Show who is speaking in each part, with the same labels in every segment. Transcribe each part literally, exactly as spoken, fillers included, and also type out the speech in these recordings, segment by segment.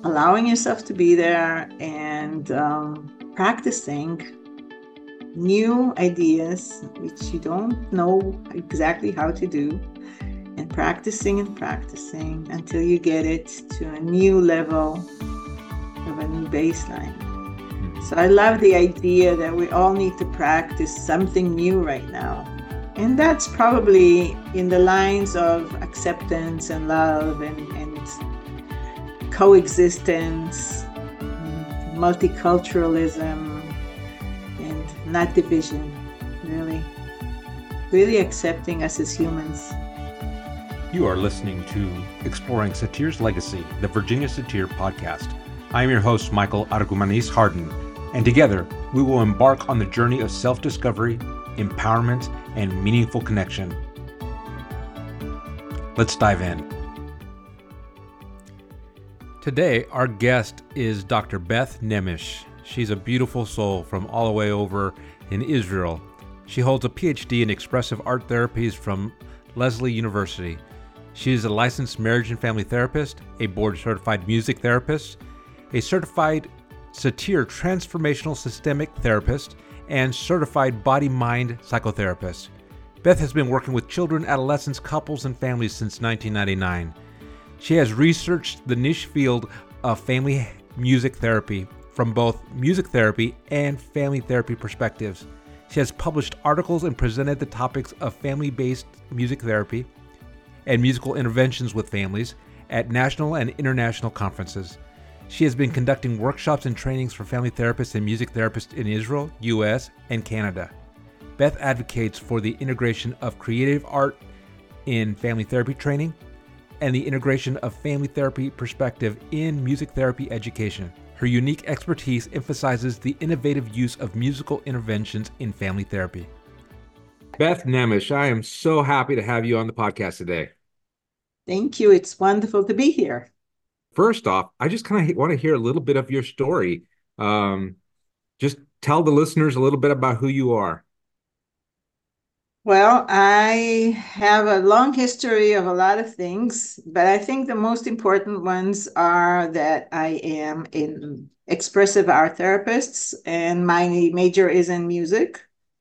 Speaker 1: allowing yourself to be there and um, practicing new ideas which you don't know exactly how to do, and practicing and practicing until you get it to a new level of a new baseline. So I love the idea that we all need to practice something new right now. And that's probably in the lines of acceptance and love and, and coexistence, and multiculturalism, and not division, really. Really accepting us as humans.
Speaker 2: You are listening to Exploring Satir's Legacy, the Virginia Satir podcast. I am your host, Michael Argumanis Harden, and together we will embark on the journey of self-discovery, empowerment, and meaningful connection. Let's dive in. Today, our guest is Doctor Beth Nemes. She's a beautiful soul from all the way over in Israel. She holds a P H D in expressive art therapies from Lesley University. She is a licensed marriage and family therapist, a board-certified music therapist, a certified Satir transformational systemic therapist, and certified body-mind psychotherapist. Beth has been working with children, adolescents, couples, and families since nineteen ninety-nine. She has researched the niche field of family music therapy from both music therapy and family therapy perspectives. She has published articles and presented the topics of family-based music therapy and musical interventions with families at national and international conferences. She has been conducting workshops and trainings for family therapists and music therapists in Israel, U S, and Canada. Beth advocates for the integration of creative art in family therapy training and the integration of family therapy perspective in music therapy education. Her unique expertise emphasizes the innovative use of musical interventions in family therapy. Beth Nemes, I am so happy to have you on the podcast today.
Speaker 1: Thank you. It's wonderful to be here.
Speaker 2: First off, I just kind of want to hear a little bit of your story. Um, just tell the listeners a little bit about who you are.
Speaker 1: Well, I have a long history of a lot of things, but I think the most important ones are that I am an expressive art therapist, and my major is in music.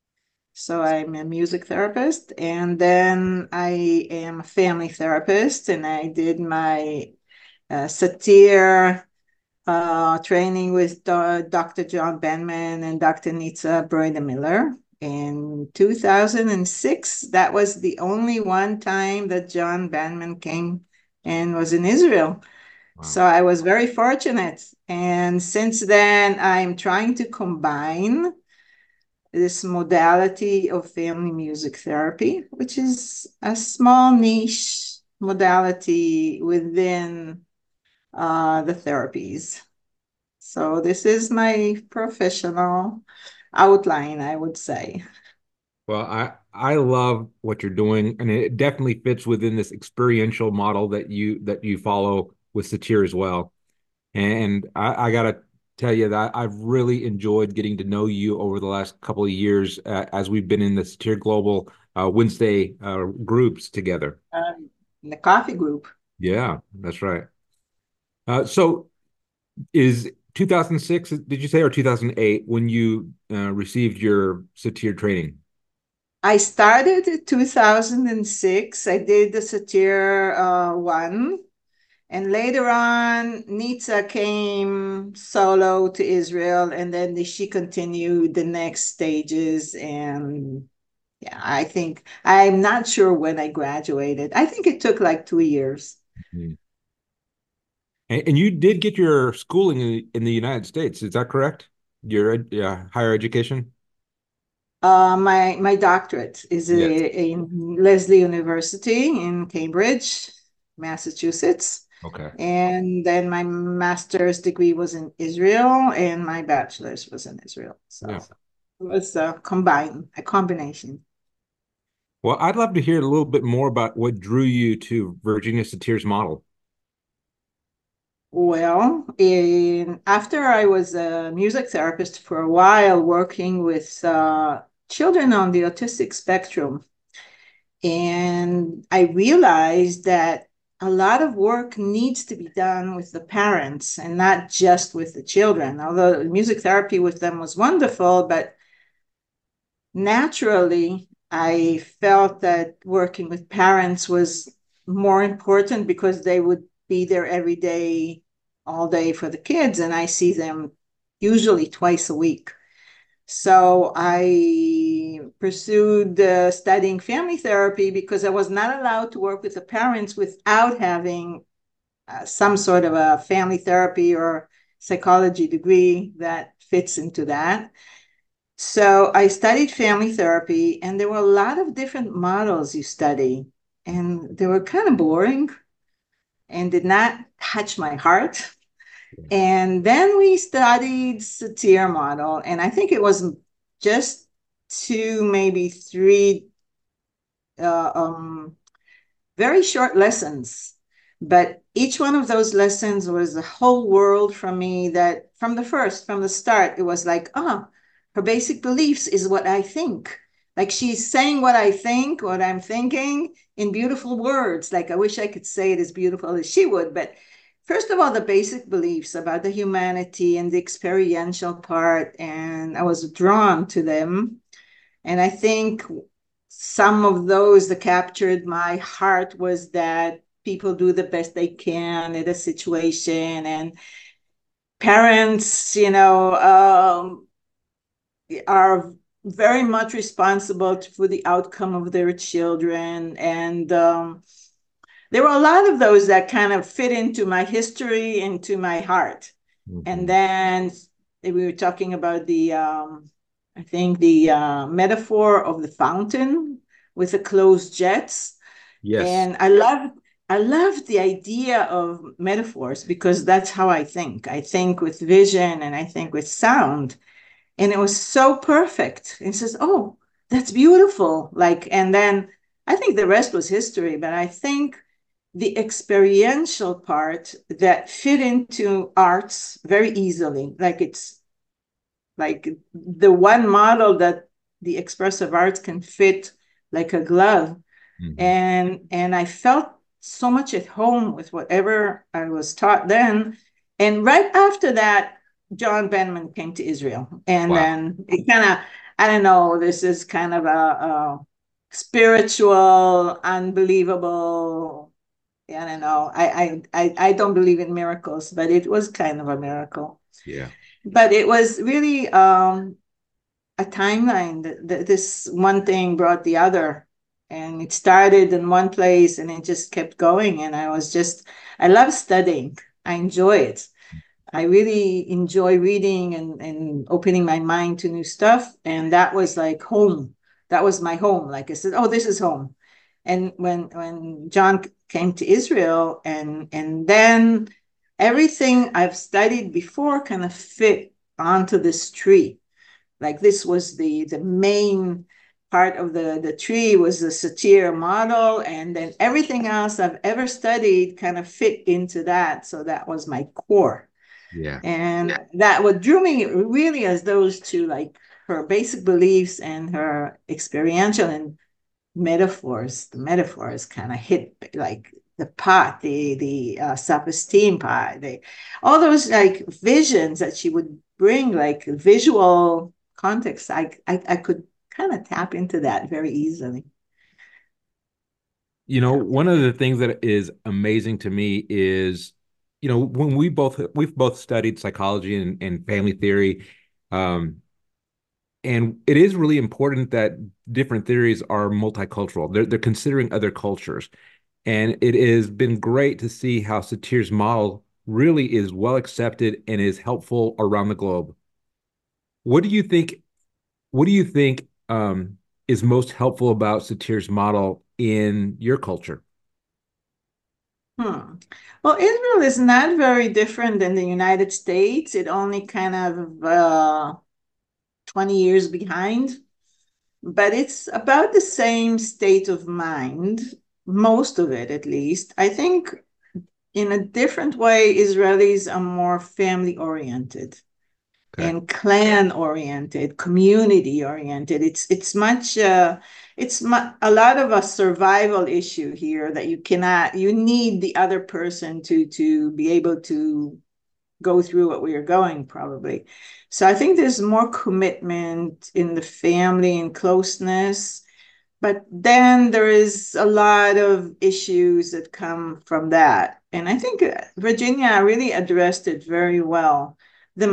Speaker 1: So I'm a music therapist, and then I am a family therapist, and I did my uh, Satir uh, training with Do- Doctor John Benman and Doctor Nitza Broida-Miller. In two thousand six, that was the only one time that John Benman came and was in Israel. Wow. So I was very fortunate. And since then, I'm trying to combine this modality of family music therapy, which is a small niche modality within uh, the therapies. So this is my professional outline, I would say.
Speaker 2: Well, I, I love what you're doing, and it definitely fits within this experiential model that you that you follow with Satir as well. And I, I gotta tell you that I've really enjoyed getting to know you over the last couple of years uh, as we've been in the Satir Global uh, Wednesday uh, groups together.
Speaker 1: Um, in the coffee group.
Speaker 2: Yeah, that's right. Uh, so is two thousand six, did you say, or two thousand eight when you uh, received your Satir training?
Speaker 1: I started in two thousand six. I did the Satir uh, one. And later on, Nitza came solo to Israel, and then she continued the next stages. And yeah, I think, I'm not sure when I graduated. I think it took like two years.
Speaker 2: Mm-hmm. And, and you did get your schooling in, in the United States, is that correct? Your uh, higher education?
Speaker 1: Uh, my my doctorate is
Speaker 2: Yes.
Speaker 1: a, in Lesley University in Cambridge, Massachusetts.
Speaker 2: Okay.
Speaker 1: And then my master's degree was in Israel, and my bachelor's was in Israel. So
Speaker 2: Yeah.
Speaker 1: it was a combine, a combination.
Speaker 2: Well, I'd love to hear a little bit more about what drew you to Virginia Satir's model.
Speaker 1: Well, in after I was a music therapist for a while, working with uh, children on the autistic spectrum, and I realized that a lot of work needs to be done with the parents and not just with the children. Although music therapy with them was wonderful, but naturally, I felt that working with parents was more important because they would be there every day, all day for the kids, and I see them usually twice a week. So I pursued uh, studying family therapy because I was not allowed to work with the parents without having uh, some sort of a family therapy or psychology degree that fits into that. So I studied family therapy, and there were a lot of different models you study, and they were kind of boring and did not touch my heart. And then we studied Satir model, and I think it was just two, maybe three uh, um, very short lessons. But each one of those lessons was a whole world from me that from the first, from the start, it was like, ah, oh, her basic beliefs is what I think. Like she's saying what I think, what I'm thinking in beautiful words. Like I wish I could say it as beautiful as she would. But first of all, the basic beliefs about the humanity and the experiential part. And I was drawn to them. And I think some of those that captured my heart was that people do the best they can in a situation, and parents, you know, um, are very much responsible for the outcome of their children. And um, there were a lot of those that kind of fit into my history, into my heart. Mm-hmm. And then we were talking about the, um, I think the uh, metaphor of the fountain with the closed jets. Yes. And I love, I love the idea of metaphors because that's how I think. I think with vision and I think with sound. And it was so perfect. It says, oh, that's beautiful. Like, and then I think the rest was history, but I think the experiential part that fit into arts very easily, like it's like the one model that the expressive arts can fit like a glove. Mm-hmm. And and I felt so much at home with whatever I was taught then. And right after that, John Benman came to Israel. And wow. Then it kind of, I don't know, this is kind of a, a spiritual, unbelievable, I don't know. I, I I don't believe in miracles, but it was kind of a miracle.
Speaker 2: Yeah.
Speaker 1: But it was really um, a timeline. That this one thing brought the other, and it started in one place, and it just kept going. And I was just, I love studying. I enjoy it. I really enjoy reading and, and opening my mind to new stuff. And that was like home. That was my home. Like I said, oh, this is home. And when when John came to Israel, and and then everything I've studied before kind of fit onto this tree. Like this was the the main part of the the tree was the Satir model, and then everything else I've ever studied kind of fit into that. So that was my core.
Speaker 2: Yeah.
Speaker 1: And yeah. That what drew me really as those two, like her basic beliefs and her experiential and metaphors. The metaphors kind of hit like the pot, the the uh, self-esteem part, the, all those like visions that she would bring, like visual context. I I, I could kind of tap into that very easily.
Speaker 2: You know, one of the things that is amazing to me is, you know, when we both we've both studied psychology and, and family theory, um, and it is really important that different theories are multicultural. They're they're considering other cultures, and it has been great to see how Satir's model really is well accepted and is helpful around the globe. What do you think? What do you think um, is most helpful about Satir's model in your culture?
Speaker 1: Hmm. Well, Israel is not very different than the United States. It only kind of uh, twenty years behind, but it's about the same state of mind, most of it at least. I think in a different way, Israelis are more family oriented. Okay. And clan oriented, community oriented. It's it's much uh, it's a lot of a survival issue here that you cannot, you need the other person to to be able to go through what we are going, probably. So I think there's more commitment in the family and closeness, but then there is a lot of issues that come from that. And I think Virginia really addressed it very well. The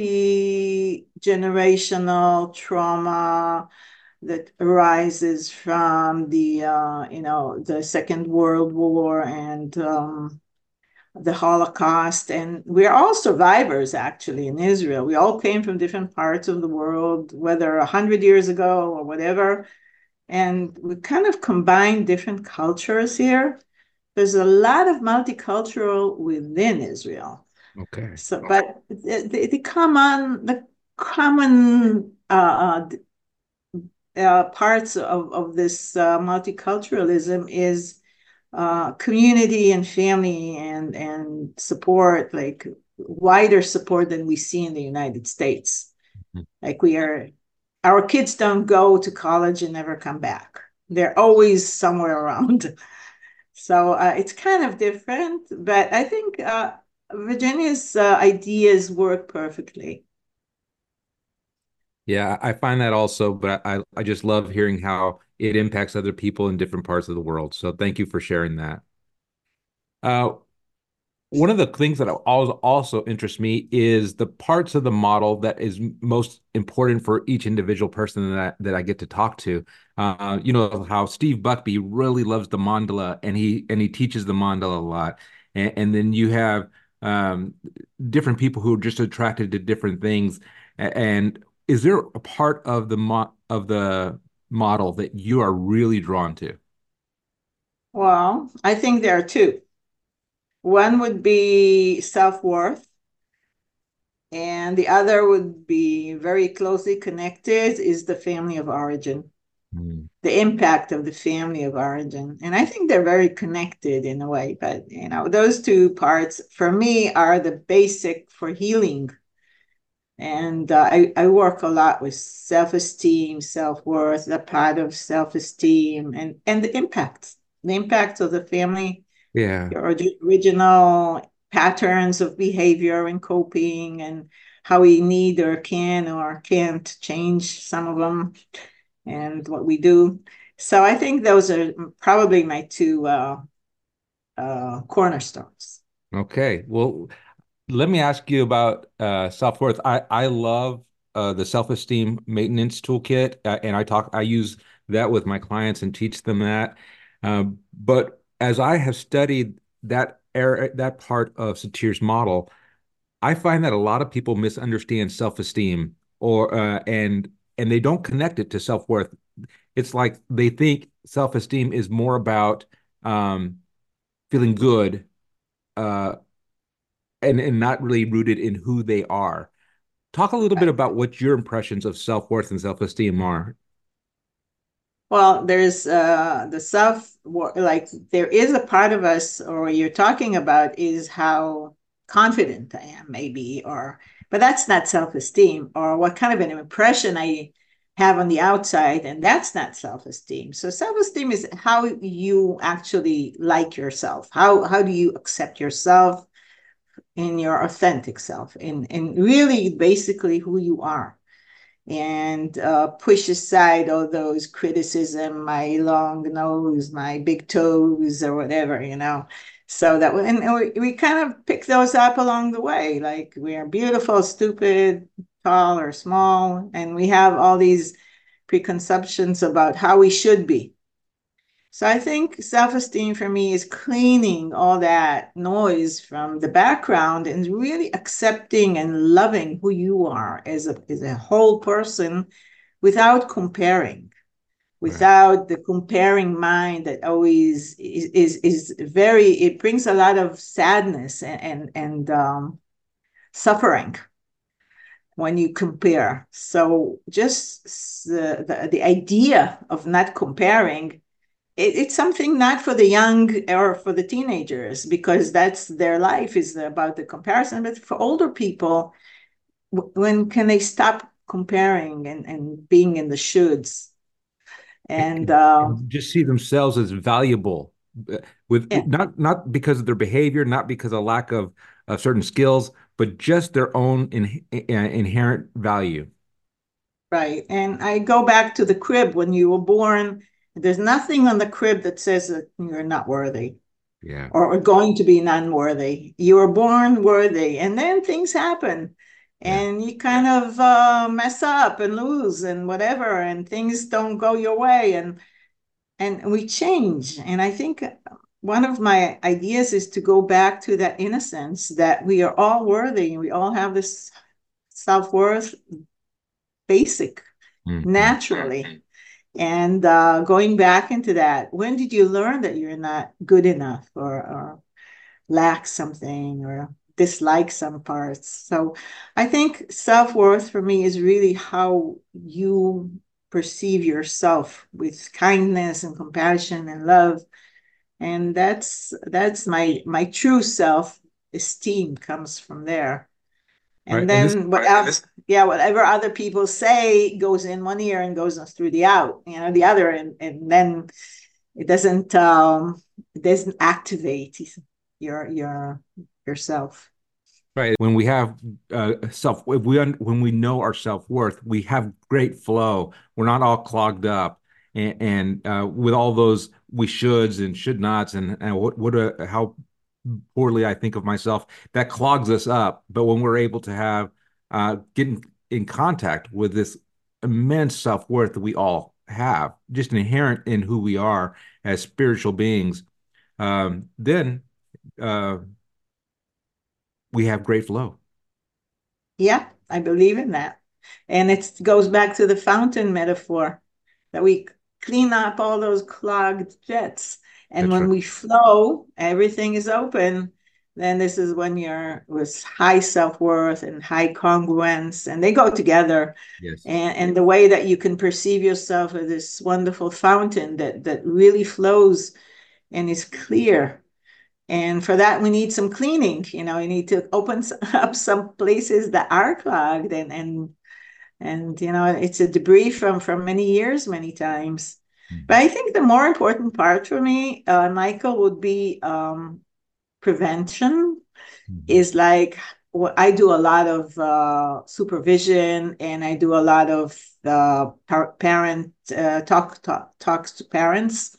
Speaker 1: multi-generational trauma that arises from the, uh, you know, the Second World War and um, the Holocaust. And we're all survivors, actually, in Israel. We all came from different parts of the world, whether a hundred years ago or whatever. And we kind of combine different cultures here. There's a lot of multicultural within Israel.
Speaker 2: Okay.
Speaker 1: So, but the, the common, the common uh, uh, parts of, of this uh, multiculturalism is uh, community and family and, and support, like wider support than we see in the United States. Mm-hmm. Like we are, our kids don't go to college and never come back. They're always somewhere around. So uh, it's kind of different, but I think uh, Virginia's uh, ideas work perfectly.
Speaker 2: Yeah, I find that also, but I, I just love hearing how it impacts other people in different parts of the world. So thank you for sharing that. Uh, one of the things that always also interests me is the parts of the model that is most important for each individual person that that I get to talk to. Uh, you know how Steve Buckby really loves the mandala, and he and he teaches the mandala a lot. And, and then you have um, different people who are just attracted to different things. And is there a part of the mo of the model that you are really drawn to?
Speaker 1: Well, I think there are two. One would be self-worth, and the other would be very closely connected is the family of origin, mm. the impact of the family of origin. And I think they're very connected in a way, but you know, those two parts for me are the basic for healing. And uh, I, I work a lot with self-esteem, self-worth, the part of self-esteem and, and the impact, the impact of the family,
Speaker 2: yeah,
Speaker 1: your original patterns of behavior and coping and how we need or can or can't change some of them and what we do. So I think those are probably my two uh, uh, cornerstones.
Speaker 2: Okay. Well, let me ask you about uh, self-worth. I I love uh, the self-esteem maintenance toolkit, uh, and I talk I use that with my clients and teach them that. Um, but as I have studied that area, that part of Satir's model, I find that a lot of people misunderstand self-esteem or uh, and and they don't connect it to self-worth. It's like they think self-esteem is more about um, feeling good. Uh, and and not really rooted in who they are. Talk a little bit about what your impressions of self-worth and self-esteem are.
Speaker 1: Well, there's uh, the self, like there is a part of us, or you're talking about is how confident I am, maybe, or, but that's not self-esteem, or what kind of an impression I have on the outside, and that's not self-esteem. So self-esteem is how you actually like yourself. How how do you accept yourself in your authentic self, in, in really basically who you are, and uh, push aside all those criticism, my long nose, my big toes, or whatever, you know. So that, and we, we kind of pick those up along the way, like we are beautiful, stupid, tall or small, and we have all these preconceptions about how we should be. So I think self-esteem for me is cleaning all that noise from the background and really accepting and loving who you are as a, as a whole person without comparing, without right. the comparing mind that always is, is, is very, it brings a lot of sadness and, and, and um, suffering when you compare. So just the, the, the idea of not comparing, it, it's something not for the young or for the teenagers, because that's their life is about the comparison. But for older people, when can they stop comparing and, and being in the shoulds? And
Speaker 2: And,
Speaker 1: uh,
Speaker 2: and just see themselves as valuable uh, with
Speaker 1: yeah,
Speaker 2: not not because of their behavior, not because of lack of, of certain skills, but just their own in, in, inherent value.
Speaker 1: right. And I go back to the crib when you were born. There's nothing on the crib that says that you're not worthy
Speaker 2: Yeah.
Speaker 1: or going to be unworthy. You were born worthy, and then things happen,
Speaker 2: Yeah.
Speaker 1: and you kind of uh, mess up and lose and whatever, and things don't go your way, and and we change. And I think one of my ideas is to go back to that innocence that we are all worthy. We all have this self-worth, basic,
Speaker 2: Mhm.
Speaker 1: naturally. And uh, going back into that, when did you learn that you're not good enough or, or lack something or dislike some parts? So I think self-worth for me is really how you perceive yourself with kindness and compassion and love. And that's that's my my true self-esteem comes from there.
Speaker 2: Right.
Speaker 1: And
Speaker 2: And this
Speaker 1: then what else? Yeah, whatever other people say goes in one ear and goes through the out, you know, the other, and and then it doesn't um it doesn't activate your your yourself.
Speaker 2: right when we have uh, self if we un, when we know our self-worth, we have great flow. We're not all clogged up and, and uh, with all those we shoulds and should nots and, and what what a, how poorly I think of myself, that clogs us up. But when we're able to have uh, get in, in contact with this immense self-worth that we all have, just inherent in who we are as spiritual beings, um, then uh, we have great flow.
Speaker 1: Yeah, I believe in that. And it goes back to the fountain metaphor that we clean up all those clogged jets. And
Speaker 2: That's
Speaker 1: when
Speaker 2: right.
Speaker 1: we flow, everything is open. Then this is when you're with high self-worth and high congruence, and they go together.
Speaker 2: Yes.
Speaker 1: And, and the way that you can perceive yourself as this wonderful fountain that that really flows and is clear. And for that, we need some cleaning. You know, we need to open up some places that are clogged, and and and you know, it's a debris from from many years, many times. But
Speaker 2: Mhm.
Speaker 1: I think the more important part for me, uh, Michael, would be um, prevention.
Speaker 2: Mhm.
Speaker 1: Is like what I do a lot of uh, supervision, and I do a lot of uh, par- parent uh, talk, talk talks to parents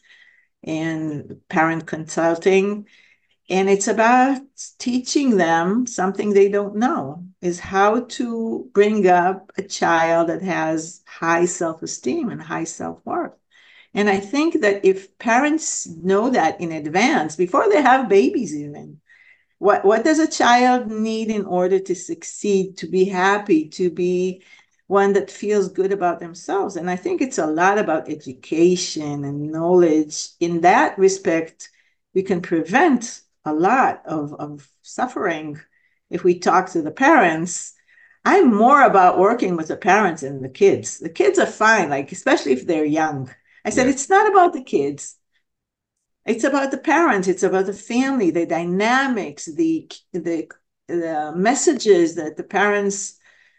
Speaker 1: and parent consulting, and it's about teaching them something they don't know, is how to bring up a child that has high self-esteem and high self-worth. And I think that if parents know that in advance, before they have babies even, what, what does a child need in order to succeed, to be happy, to be one that feels good about themselves? And I think it's a lot about education and knowledge. In that respect, we can prevent a lot of, of suffering if we talk to the parents. I'm more about working with the parents and the kids. The kids are fine, like especially if they're young. I said
Speaker 2: Yeah.
Speaker 1: it's not about the kids. It's about the parents, it's about the family, the dynamics, the the the messages that the parents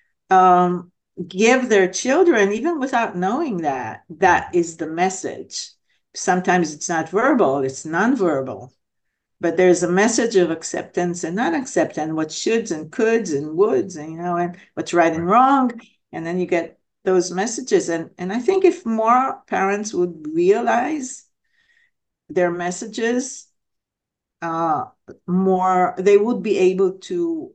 Speaker 1: um, give their children, even without knowing that that
Speaker 2: Mhm.
Speaker 1: is the message. Sometimes it's not verbal, it's nonverbal, but there's a message of acceptance and not acceptance, what shoulds and coulds and woulds, and you know, and what's right and
Speaker 2: Right.
Speaker 1: wrong, and then you get those messages. And and I think if more parents would realize their messages, uh, more, they would be able to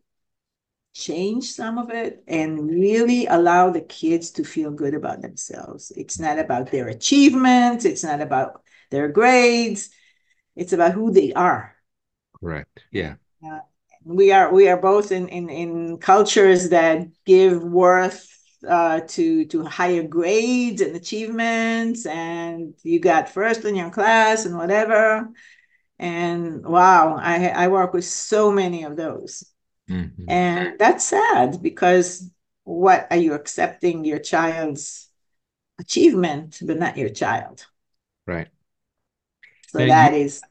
Speaker 1: change some of it and really allow the kids to feel good about themselves. It's not about their achievements, it's not about their grades, it's about who they are.
Speaker 2: Correct.
Speaker 1: And
Speaker 2: Yeah.
Speaker 1: uh, we are we are both in in, in cultures that give worth uh, to to higher grades and achievements, and you got first in your class and whatever. And wow, I, I work with so many of those.
Speaker 2: Hmm.
Speaker 1: And that's sad because what are you accepting your child's achievement, but not your child?
Speaker 2: Right.
Speaker 1: So
Speaker 2: Now you
Speaker 1: that is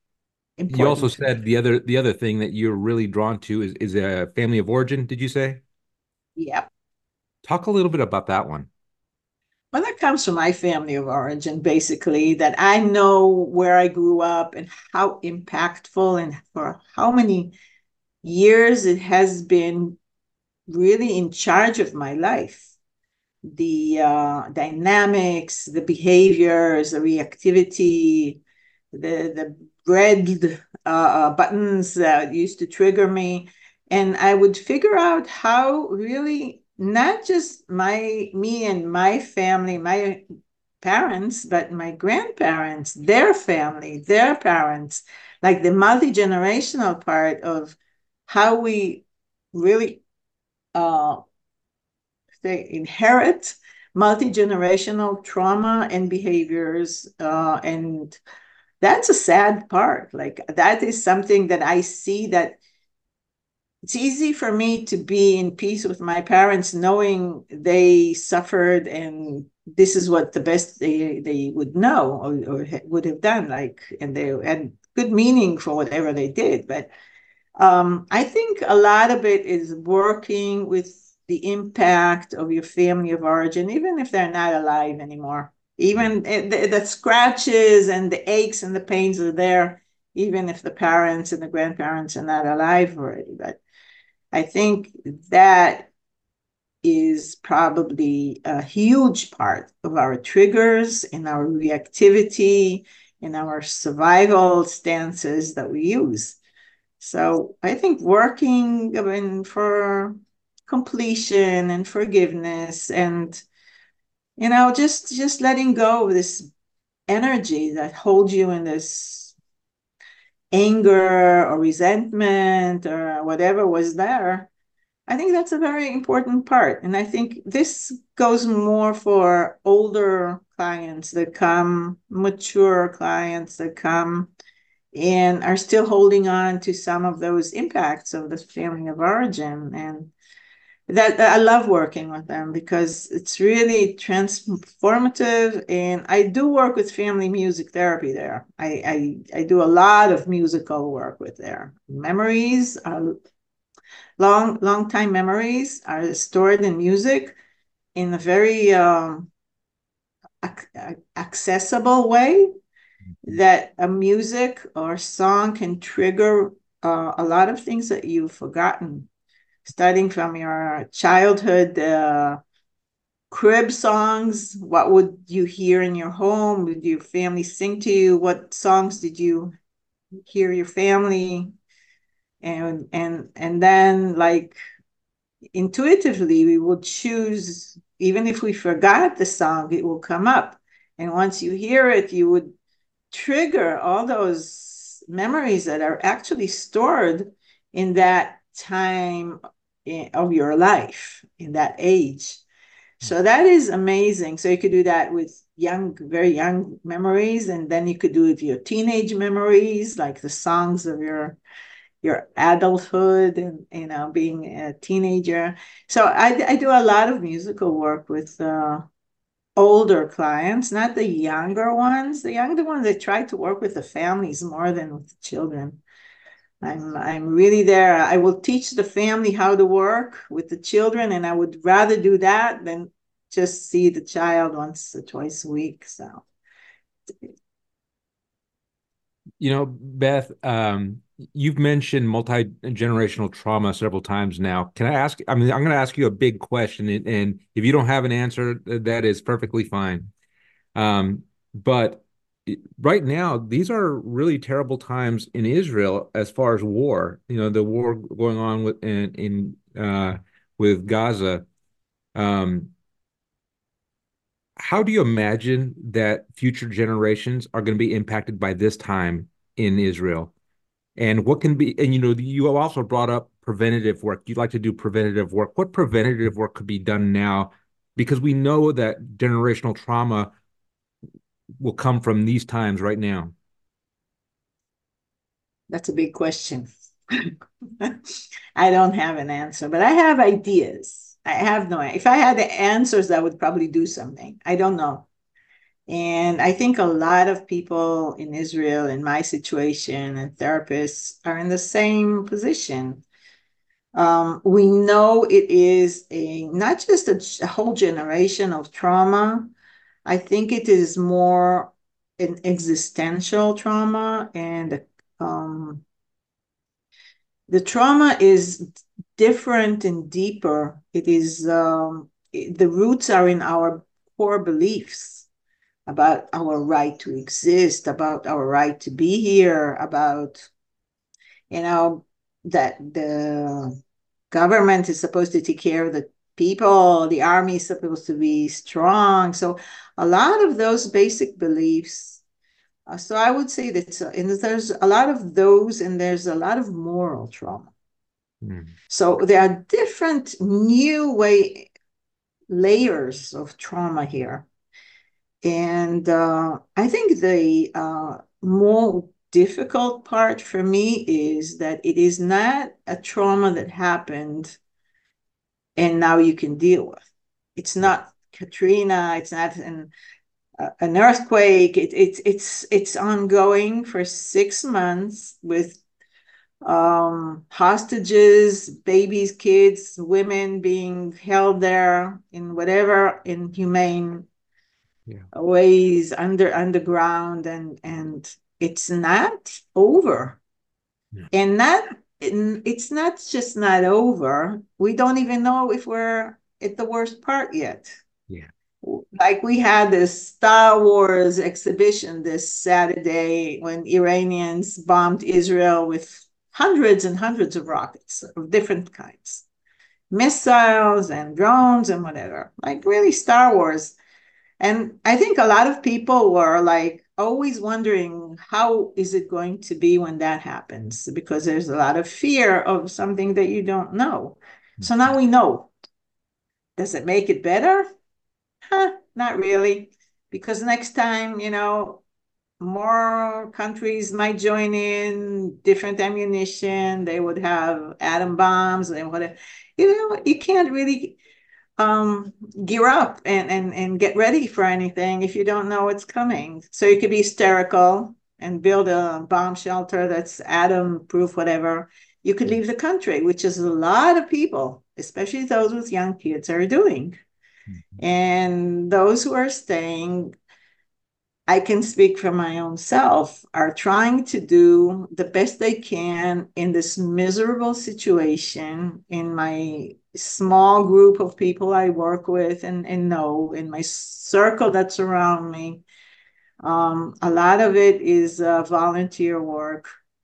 Speaker 2: you also
Speaker 1: important.
Speaker 2: said the other the other thing that you're really drawn to is is a family of origin, did you say?
Speaker 1: Yeah.
Speaker 2: Talk a little bit about that one.
Speaker 1: Well, that comes from my family of origin, basically, that I know where I grew up and how impactful and for how many years it has been really in charge of my life. The uh, dynamics, the behaviors, the reactivity, the the red uh, uh, buttons that used to trigger me, and I would figure out how really not just my me and my family, my parents, but my grandparents, their family, their parents, like the multi-generational part of how we really uh, they inherit multi-generational trauma and behaviors, uh, and that's a sad part. Like that is something that I see that it's easy for me to be in peace with my parents knowing they suffered and this is what the best they, they would know or, or would have done, like, and they had good meaning for whatever they did. But um, I think a lot of it is working with the impact of your family of origin, even if they're not alive anymore. Even the, the scratches and the aches and the pains are there, even if the parents and the grandparents are not alive already. But I think that is probably a huge part of our triggers and our reactivity and our survival stances that we use. So I think working I mean, for completion and forgiveness and, you know, just just letting go of this energy that holds you in this anger or resentment or whatever was there. I think that's a very important part. And I think this goes more for older clients that come, mature clients that come and are still holding on to some of those impacts of the family of origin. And that, that I love working with them because it's really transformative. And I do work with family music therapy there. I, I, I do a lot of musical work with their memories. Uh, long, long time memories are stored in music in a very um, ac- accessible way that a music or song can trigger uh, a lot of things that you've forgotten, starting from your childhood uh, crib songs. What would you hear in your home? Did your family sing to you? What songs did you hear your family? And and and then like intuitively we will choose, even if we forgot the song, it will come up. And once you hear it, you would trigger all those memories that are actually stored in that time of your life, in that age. So that is amazing. So you could do that with young, very young memories, and then you could do it with your teenage memories, like the songs of your your adulthood and you know being a teenager. So I, I do a lot of musical work with uh, older clients, not the younger ones. The younger ones, they try to work with the families more than with the children. I'm I'm really there. I will teach the family how to work with the children, and I would rather do that than just see the child once or twice a week. So
Speaker 2: You know, Beth, um, you've mentioned multi-generational trauma several times now. Can I ask? I mean, I'm going to ask you a big question, and, and if you don't have an answer, that is perfectly fine. Um, but right now, these are really terrible times in Israel as far as war. You know, the war going on with in, in uh, with Gaza. Um, how do you imagine that future generations are going to be impacted by this time in Israel? And what can be, and you know, you also brought up preventative work. You'd like to do preventative work. What preventative work could be done now? Because we know that generational trauma will come from these times right now.
Speaker 1: that's a big question. I don't have an answer, but I have ideas. I have no, if I had the answers, I would probably do something. I don't know. And I think a lot of people in Israel, in my situation, and therapists are in the same position. Um, we know it is a not just a, a whole generation of trauma, I think it is more an existential trauma, and um, the trauma is different and deeper. It is um, it, the roots are in our core beliefs about our right to exist, about our right to be here, about you know that the government is supposed to take care of the people, the army is supposed to be strong. So a lot of those basic beliefs. Uh, so I would say that, uh, and there's a lot of those, and there's a lot of moral trauma.
Speaker 2: Mm.
Speaker 1: So there are different new way layers of trauma here. And uh, I think the uh, more difficult part for me is that it is not a trauma that happened and now you can deal with. It's
Speaker 2: Yeah.
Speaker 1: not Katrina. It's not an, uh, an earthquake. It, it, it's it's ongoing for six months with um, hostages, babies, kids, women being held there in whatever inhumane
Speaker 2: Yeah.
Speaker 1: ways under underground, and and it's not over.
Speaker 2: Yeah.
Speaker 1: And not it's not just not over. We don't even know if we're at the worst part yet.
Speaker 2: Yeah.
Speaker 1: Like we had this Star Wars exhibition this Saturday when Iranians bombed Israel with hundreds and hundreds of rockets of different kinds, missiles and drones and whatever. Like really Star Wars. And I think a lot of people were like always wondering how is it going to be when that happens, because there's a lot of fear of something that you don't know. So now we know. Does it make it better? Huh, not really. Because next time, you know, more countries might join in, different ammunition, they would have atom bombs and whatever. You know, you can't really um, gear up and, and, and get ready for anything if you don't know what's coming. So you could be hysterical and build a bomb shelter that's atom proof, whatever. You could leave the country, which is a lot of people, especially those with young kids, are doing.
Speaker 2: Mhm.
Speaker 1: And those who are staying, I can speak for my own self, are trying to do the best they can in this miserable situation in my small group of people I work with and, and know, in my circle that's around me. Um, a lot of it is uh, volunteer work,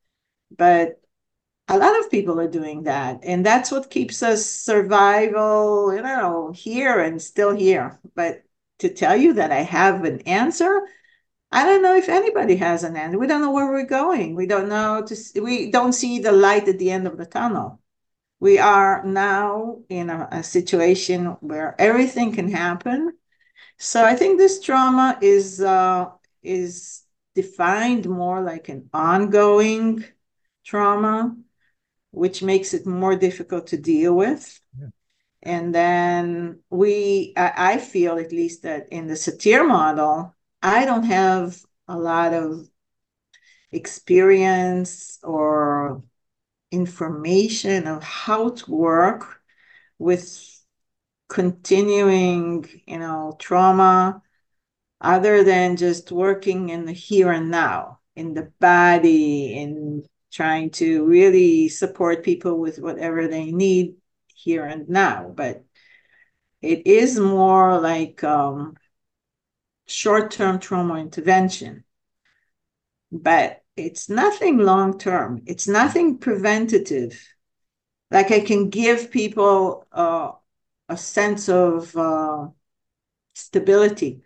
Speaker 1: but a lot of people are doing that. And that's what keeps us survival, you know, here and still here. But to tell you that I have an answer, I don't know if anybody has an answer. We don't know where we're going. We don't know to we don't see the light at the end of the tunnel. We are now in a, a situation where everything can happen. So I think this trauma is uh, is defined more like an ongoing trauma, which makes it more difficult to deal with.
Speaker 2: Yeah.
Speaker 1: And then we, I, I feel at least that in the Satir model, I don't have a lot of experience or information of how to work with continuing, you know, trauma other than just working in the here and now, in the body, in trying to really support people with whatever they need here and now. But it is more like um, short-term trauma intervention, but it's nothing long-term. It's nothing preventative. Like I can give people uh, a sense of uh, stability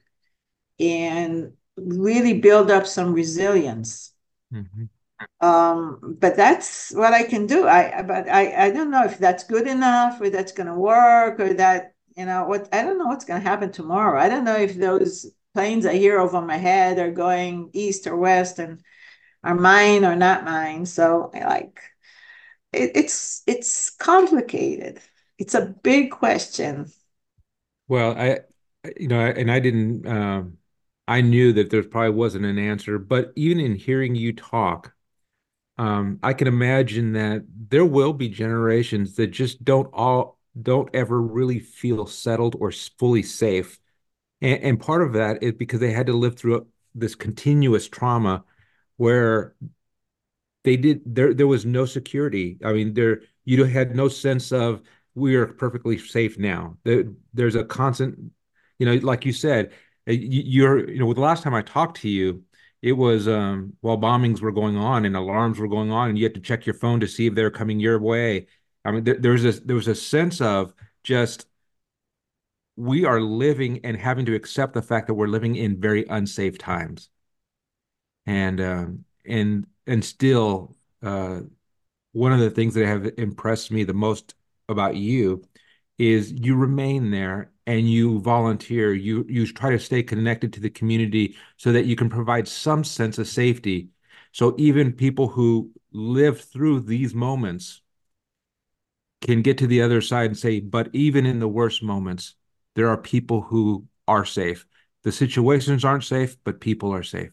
Speaker 1: and really build up some resilience.
Speaker 2: Mhm.
Speaker 1: Um, but that's what I can do. I but I, I don't know if that's good enough or that's gonna work or that, you know, what I don't know what's gonna happen tomorrow. I don't know if those planes I hear over my head are going east or west and are mine or not mine. So like it, it's it's complicated. It's a big question.
Speaker 2: Well, I, you know, and I didn't, um, I knew that there probably wasn't an answer, but even in hearing you talk, um, I can imagine that there will be generations that just don't all don't ever really feel settled or s- fully safe And, and part of that is because they had to live through this continuous trauma where they did there there was no security. I mean, there you had no sense of we are perfectly safe now. There, there's a constant, you know, like you said, uh, you, are you know, the last time I talked to you, it was um while bombings were going on and alarms were going on, and you had to check your phone to see if they're coming your way. I mean, there, there was a there was a sense of just we are living and having to accept the fact that we're living in very unsafe times. And um, and and still, uh, one of the things that have impressed me the most about you is you remain there and you volunteer. You you try to stay connected to the community so that you can provide some sense of safety. So even people who live through these moments can get to the other side and say, but even in the worst moments, there are people who are safe. The situations aren't safe, but people are safe.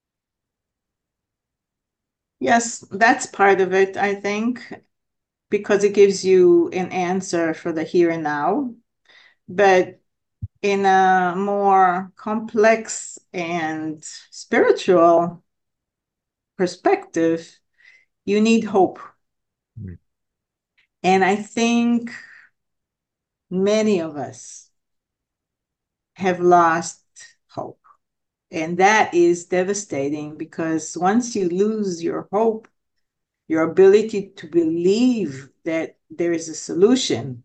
Speaker 1: Yes, that's part of it, I think, because it gives you an answer for the here and now. But in a more complex and spiritual perspective, you need hope.
Speaker 2: Mm.
Speaker 1: And I think many of us have lost hope. And that is devastating because once you lose your hope, your ability to believe that there is a solution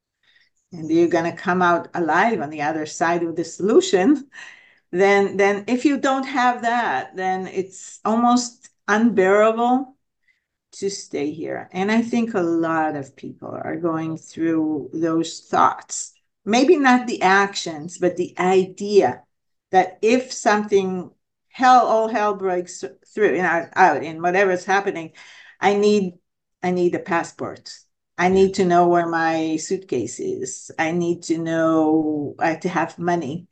Speaker 1: and you're going to come out alive on the other side of the solution, then then if you don't have that, then it's almost unbearable to stay here. And I think a lot of people are going through those thoughts. Maybe not the actions, but the idea that if something hell, all hell breaks through, you know, out in whatever's happening, I need, I need a passport. I
Speaker 2: Yeah.
Speaker 1: need to know where my suitcase is. I need to know, I have to have money.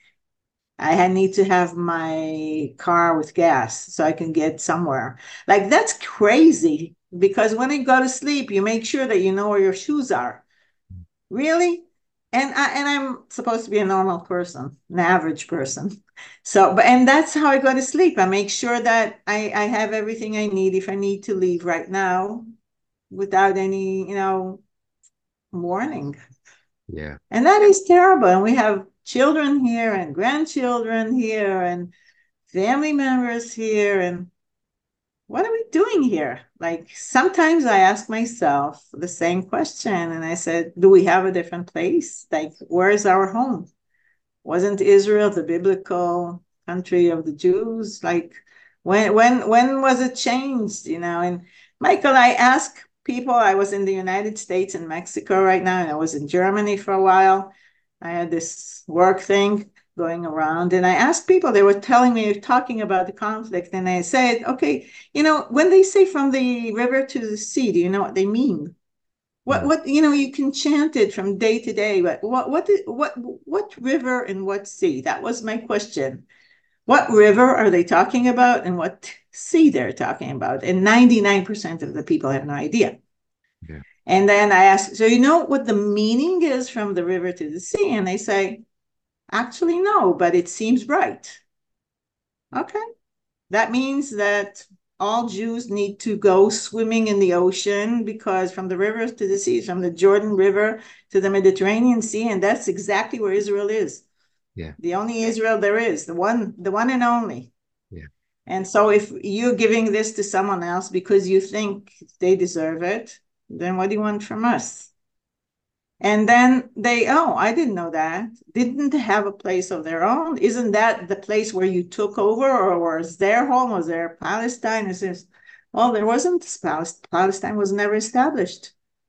Speaker 1: I need to have my car with gas so I can get somewhere. Like that's crazy because when you go to sleep, you make sure that you know where your shoes are. Really? And I and I'm supposed to be a normal person, an average person. So, but and that's how I go to sleep. I make sure that I, I have everything I need if I need to leave right now without any, you know, warning.
Speaker 2: Yeah.
Speaker 1: And that is terrible. And we have children here and grandchildren here and family members here. And what are we doing here? Like sometimes I ask myself the same question and I said, do we have a different place? Like, where is our home? Wasn't Israel the biblical country of the Jews? Like when when when was it changed? You know, and Michael, I ask people, I was in the United States and Mexico right now, and I was in Germany for a while. I had this work thing going around, and I asked people, they were telling me, talking about the conflict, and I said, okay, you know, when they say from the river to the sea, do you know what they mean? What
Speaker 2: Mm.
Speaker 1: what you know you can chant it from day to day, but what what did, what what river and what sea? That was my question. What river are they talking about and what sea they're talking about? And ninety-nine percent of the people have no idea.
Speaker 2: Yeah.
Speaker 1: And then I asked, so you know what the meaning is from the river to the sea? And they say, actually no, but it seems right. Okay. That means that all Jews need to go swimming in the ocean because from the rivers to the seas, from the Jordan River to the Mediterranean Sea, and that's exactly where Israel is.
Speaker 2: Yeah.
Speaker 1: The only Israel there is, the one, the one and only.
Speaker 2: Yeah.
Speaker 1: And so if you're giving this to someone else because you think they deserve it, then what do you want from us? And then they, oh, I didn't know that. Didn't have a place of their own. Isn't that the place where you took over, or was their home? Was there Palestine? It says, well, there wasn't. Palestine was never established.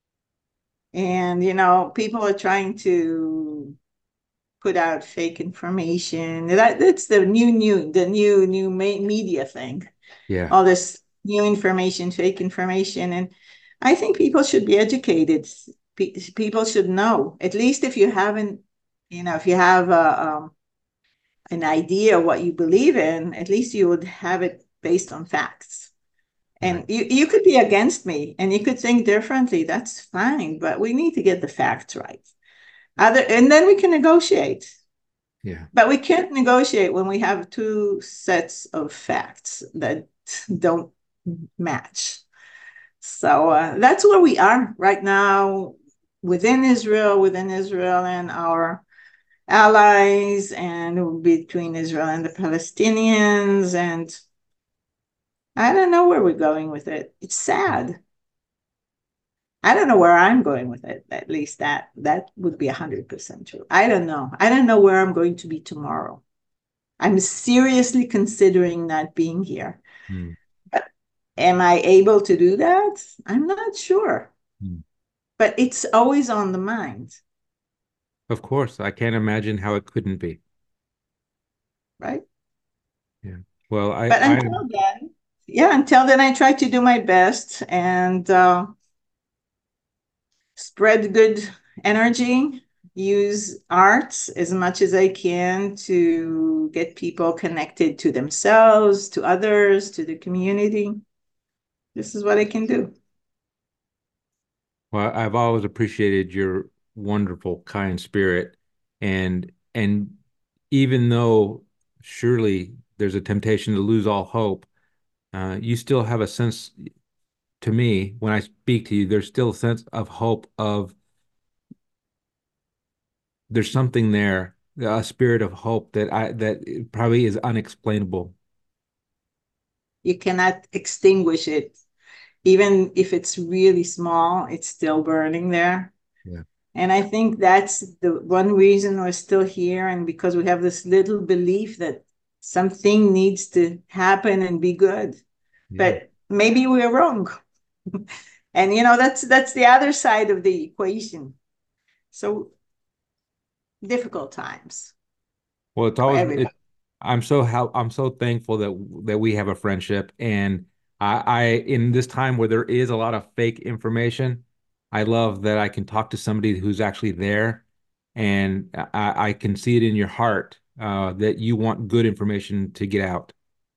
Speaker 1: And, you know, people are trying to put out fake information. That, that's the new, new, the new, new media thing.
Speaker 2: Yeah.
Speaker 1: All this new information, fake information. And I think people should be educated. People should know, at least if you haven't, you know, if you have a, um, an idea what you believe in, at least you would have it based on facts. And
Speaker 2: Right.
Speaker 1: you, you could be against me and you could think differently. That's fine, but we need to get the facts right. Other, and then we can negotiate.
Speaker 2: Yeah.
Speaker 1: But we can't negotiate when we have two sets of facts that don't match. So uh, that's where we are right now within Israel, within Israel and our allies, and between Israel and the Palestinians. And I don't know where we're going with it. It's sad. I don't know where I'm going with it. At least that that would be one hundred percent true. I don't know. I don't know where I'm going to be tomorrow. I'm seriously considering not being here.
Speaker 2: Mm.
Speaker 1: But am I able to do that? I'm not sure.
Speaker 2: Mm.
Speaker 1: But it's always on the mind,
Speaker 2: Of course, I can't imagine how it couldn't be.
Speaker 1: right?
Speaker 2: Yeah. Well, I,
Speaker 1: But
Speaker 2: I,
Speaker 1: until then, yeah, until then, I try to do my best and uh, spread good energy, use art as much as I can to get people connected to themselves, to others, to the community. This is what I can do.
Speaker 2: well, I've always appreciated your wonderful, kind spirit, and and even though surely there's a temptation to lose all hope, uh, you still have a sense to me when I speak to you. There's still a sense of hope of there's something there, a spirit of hope that I that probably is unexplainable.
Speaker 1: You cannot extinguish it. Even if it's really small, it's still burning there.
Speaker 2: Yeah.
Speaker 1: And I think that's the one reason we're still here. And because we have this little belief that something needs to happen and be good.
Speaker 2: Yeah.
Speaker 1: But maybe we're wrong. And you know, that's that's the other side of the equation. So difficult times
Speaker 2: Well, it's
Speaker 1: for
Speaker 2: always it,
Speaker 1: everybody.
Speaker 2: I'm so how I'm so thankful that that we have a friendship, and I, I in this time where there is a lot of fake information, I love that I can talk to somebody who's actually there, and I, I can see it in your heart uh, that you want good information to get out.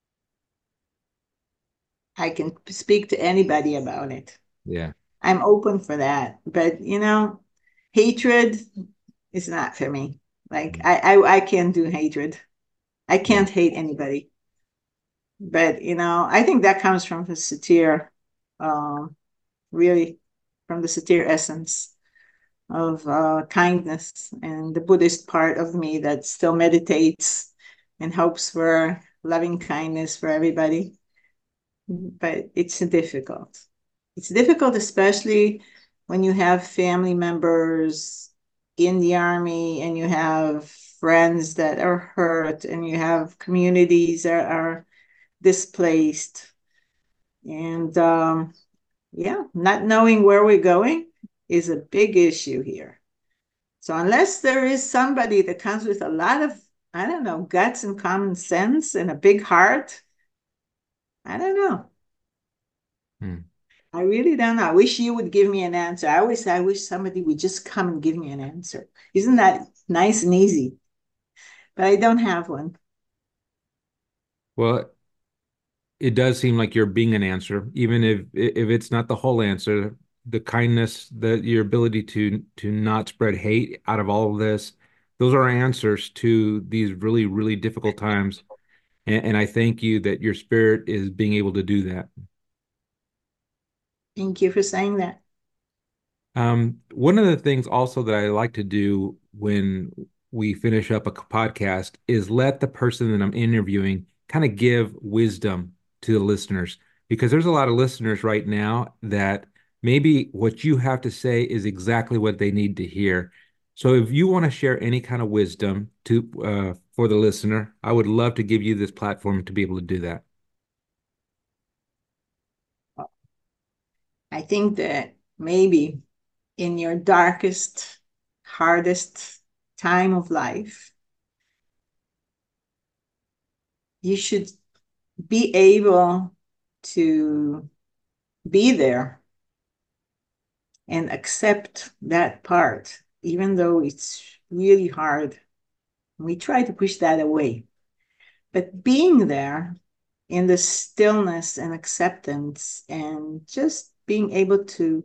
Speaker 1: I can speak to anybody about it.
Speaker 2: Yeah.
Speaker 1: I'm open for that. But you know, hatred is not for me. Like I I, I can't do hatred. I
Speaker 2: Yeah.
Speaker 1: can't hate anybody. But you know, I think that comes from the satir, um, really from the satir essence of uh, kindness and the Buddhist part of me that still meditates and hopes for loving kindness for everybody. But it's difficult. It's difficult, especially when you have family members in the army and you have friends that are hurt and you have communities that are displaced. And um, yeah, not knowing where we're going is a big issue here. So unless there is somebody that comes with a lot of, I don't know, guts and common sense and a big heart, I don't know.
Speaker 2: Hmm.
Speaker 1: I really don't know. I wish you would give me an answer. I always say, I wish somebody would just come and give me an answer. Isn't that nice and easy? But I don't have one.
Speaker 2: Well, it does seem like you're being an answer, even if if it's not the whole answer. The kindness, the your ability to to not spread hate out of all of this, those are answers to these really, really difficult times. And, and I thank you that your spirit is being able to do that.
Speaker 1: Thank you for saying that.
Speaker 2: Um, one of the things also that I like to do when we finish up a podcast is let the person that I'm interviewing kind of give wisdom to the listeners, because there's a lot of listeners right now that maybe what you have to say is exactly what they need to hear. So if you want to share any kind of wisdom to uh, for the listener, I would love to give you this platform to be able to do that.
Speaker 1: I think that maybe in your darkest, hardest time of life, you should be able to be there and accept that part, even though it's really hard. We try to push that away. But being there in the stillness and acceptance and just being able to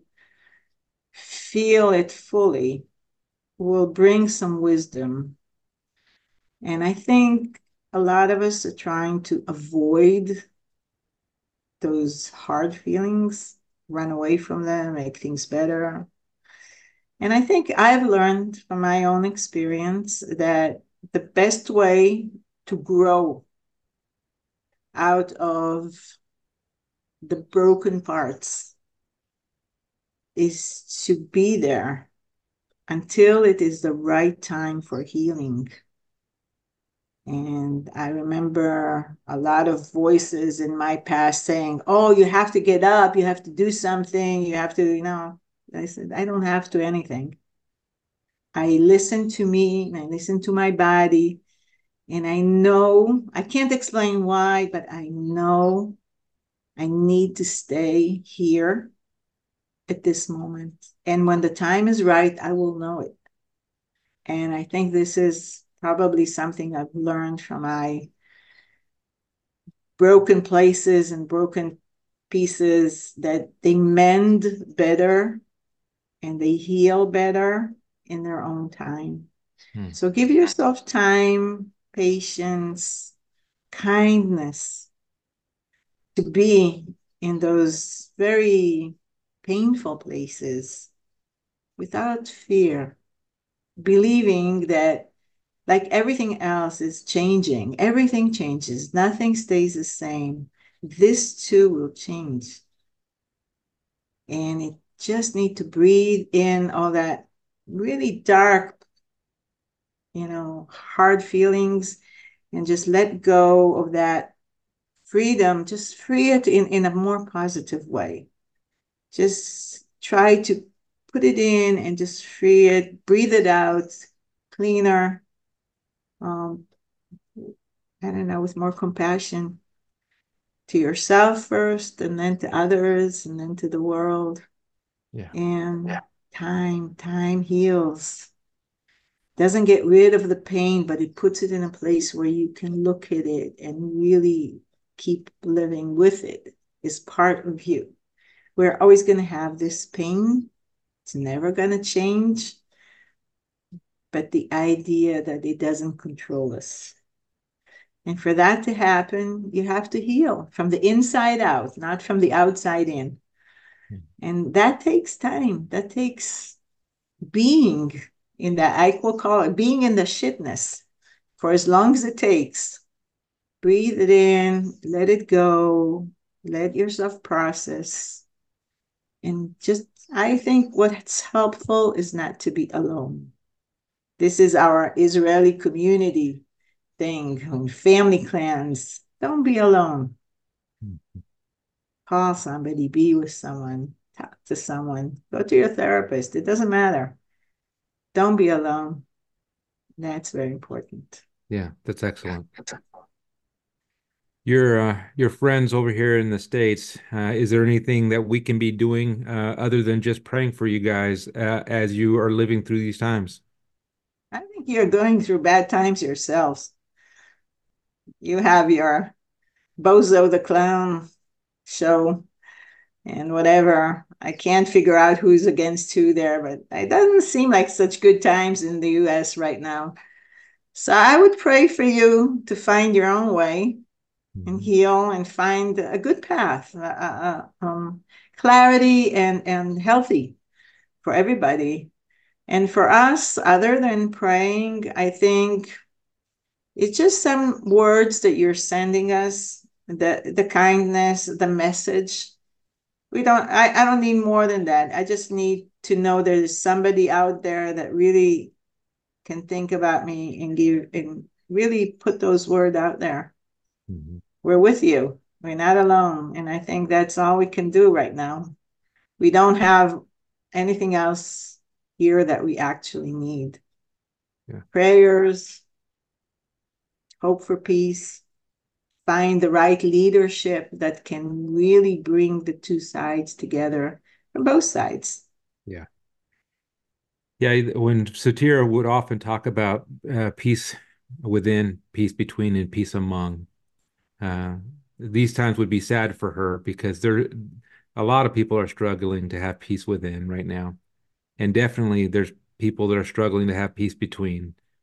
Speaker 1: feel it fully will bring some wisdom And I think a lot of us are trying to avoid those hard feelings, run away from them, make things better. And I think I've learned from my own experience that the best way to grow out of the broken parts is to be there until it is the right time for healing. And I remember a lot of voices in my past saying, oh, you have to get up, you have to do something, you have to, you know. I said, I don't have to anything. I listen to me, and I listen to my body, and I know, I can't explain why, but I know I need to stay here at this moment. And when the time is right, I will know it. And I think this is probably something I've learned from my broken places and broken pieces, that they mend better and they heal better in their own time. Hmm. So give yourself time, patience, kindness to be in those very painful places without fear, believing that, like everything else is changing, everything changes, nothing stays the same. This too will change. And it just need to breathe in all that really dark, you know, hard feelings, and just let go of that freedom. Just free it in, in a more positive way. Just try to put it in and just free it, breathe it out, cleaner. Um, I don't know, with more compassion to yourself first, and then to others, and then to the world.
Speaker 2: Yeah.
Speaker 1: And yeah. time, time heals. Doesn't get rid of the pain, but it puts it in a place where you can look at it and really keep living with it. It's part of you. We're always going to have this pain. It's never going to change. But the idea that it doesn't control us. And for that to happen, you have to heal from the inside out, not from the outside in. Mm-hmm. And that takes time. That takes being in that, I will call it being in the shitness for as long as it takes. Breathe it in, let it go, let yourself process. And just, I think what's helpful is not to be alone. This is our Israeli community thing, family clans. Don't be alone. Mm-hmm. Call somebody, be with someone, talk to someone, go to your therapist. It doesn't matter. Don't be alone. That's very important.
Speaker 2: Yeah, that's excellent. Your uh, your friends over here in the States, uh, is there anything that we can be doing uh, other than just praying for you guys uh, as you are living through these times?
Speaker 1: I think you're going through bad times yourselves. You have your Bozo the Clown show and whatever. I can't figure out who's against who there, but it doesn't seem like such good times in the U S right now. So I would pray for you to find your own way, mm-hmm. and heal and find a good path, uh, uh, um, clarity and, and healthy for everybody. And for us, other than praying, I think it's just some words that you're sending us, the, the kindness, the message. We don't, I, I don't need more than that. I just need to know there's somebody out there that really can think about me and give and really put those words out there. Mm-hmm. We're with you. We're not alone. And I think that's all we can do right now. We don't have anything else here that we actually need. Yeah. Prayers, hope for peace, find the right leadership that can really bring the two sides together from both sides.
Speaker 2: Yeah. Yeah, when Satira would often talk about uh, peace within, peace between, and peace among, uh, these times would be sad for her because there, a lot of people are struggling to have peace within right now. And definitely there's people that are struggling to have peace between.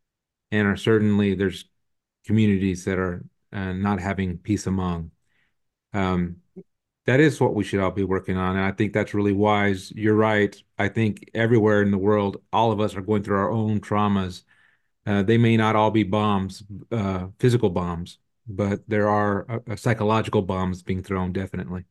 Speaker 2: and are certainly there's communities that are uh, not having peace among. Um, that is what we should all be working on, and I think that's really wise. You're right. I think everywhere in the world, all of us are going through our own traumas. Uh, they may not all be bombs, uh, physical bombs, but there are uh, psychological bombs being thrown, definitely.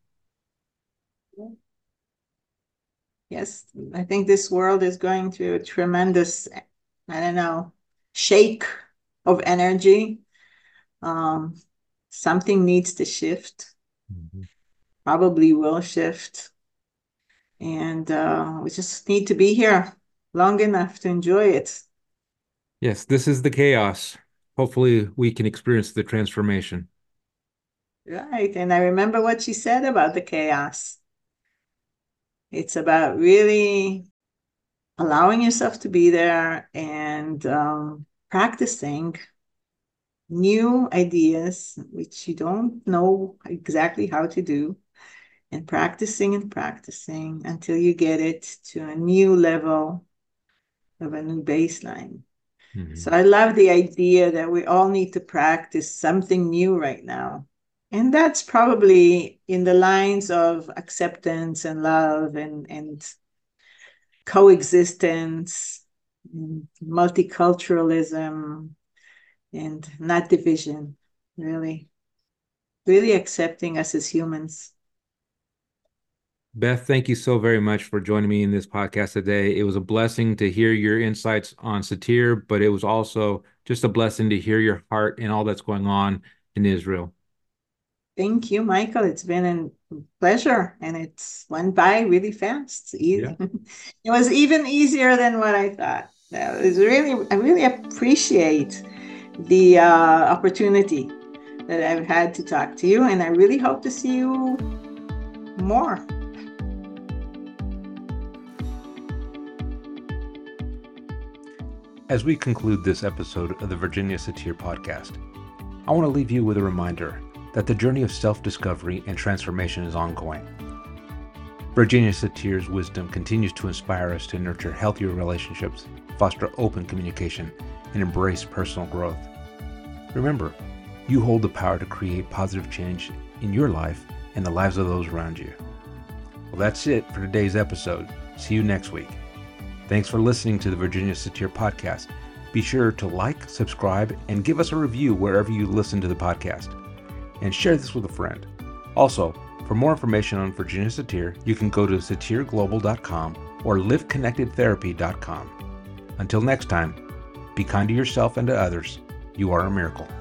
Speaker 1: Yes, I think this world is going through a tremendous, I don't know, shake of energy. Um, something needs to shift,
Speaker 2: Mm-hmm.
Speaker 1: probably will shift. And uh, we just need to be here long enough to enjoy it.
Speaker 2: Yes, this is the chaos. Hopefully, we can experience the transformation.
Speaker 1: Right. And I remember what she said about the chaos. It's about really allowing yourself to be there and um, practicing new ideas, which you don't know exactly how to do, and practicing and practicing until you get it to a new level of a new baseline.
Speaker 2: Mm-hmm.
Speaker 1: So I love the idea that we all need to practice something new right now. And that's probably in the lines of acceptance and love and, and coexistence, and multiculturalism, and not division, really. Really accepting us as humans.
Speaker 2: Beth, thank you so very much for joining me in this podcast today. It was a blessing to hear your insights on Satir, but it was also just a blessing to hear your heart and all that's going on in Israel.
Speaker 1: Thank you, Michael. It's been a pleasure, and it's went by really fast.
Speaker 2: Yeah.
Speaker 1: It was even easier than what I thought. It was really, I really appreciate the uh, opportunity that I've had to talk to you, and I really hope to see you more.
Speaker 2: As we conclude this episode of the Virginia Satir podcast, I want to leave you with a reminder that the journey of self-discovery and transformation is ongoing. Virginia Satir's wisdom continues to inspire us to nurture healthier relationships, foster open communication, and embrace personal growth. Remember, you hold the power to create positive change in your life and the lives of those around you. Well, that's it for today's episode. See you next week. Thanks for listening to the Virginia Satir podcast. Be sure to like, subscribe, and give us a review wherever you listen to the podcast. And share this with a friend. Also, for more information on Virginia Satir, you can go to satir global dot com or live connected therapy dot com. Until next time, be kind to yourself and to others. You are a miracle.